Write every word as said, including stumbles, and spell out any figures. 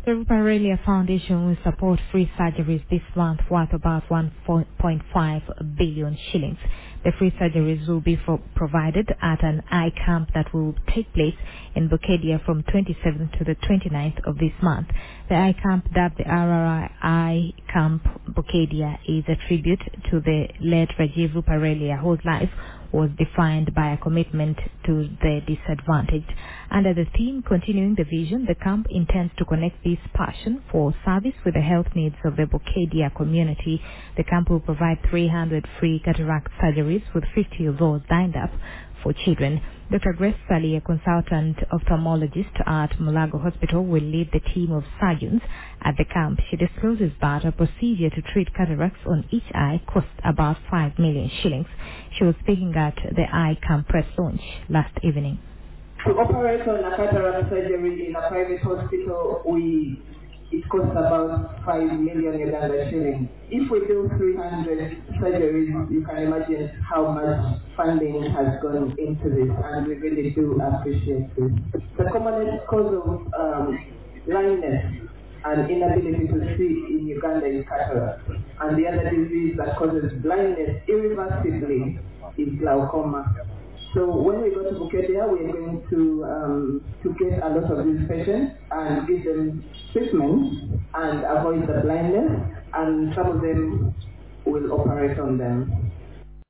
The Ruparelia Foundation will support free surgeries this month worth about one point five billion shillings. The free surgeries will be for provided at an eye camp that will take place in Bokedia from twenty-seventh to the twenty-ninth of this month. The eye camp, dubbed the R R I Eye Camp Bokedia, is a tribute to the late Rajiv Ruparelia, whose life was defined by a commitment to the disadvantaged. Under the theme Continuing the Vision, the camp intends to connect this passion for service with the health needs of the Bokedia community. The camp will provide three hundred free cataract surgeries, with fifty of those lined up for children. Doctor Grace Sally, a consultant ophthalmologist at Mulago Hospital, will lead the team of surgeons at the camp. She discloses that a procedure to treat cataracts on each eye costs about five million shillings. She was speaking at the Eye Camp press launch last evening. To operate on a cataract surgery in a private hospital, we it costs about five million Uganda shillings. If we do three hundred surgeries, you can imagine how much funding has gone into this, and we really do appreciate this. The commonest cause of um, blindness and inability to see in Uganda is cataract, and the other disease that causes blindness irreversibly is glaucoma. So when we go to Bokedia, we are going to um, to get a lot of these patients and give them treatment and avoid the blindness, and some of them will operate on them.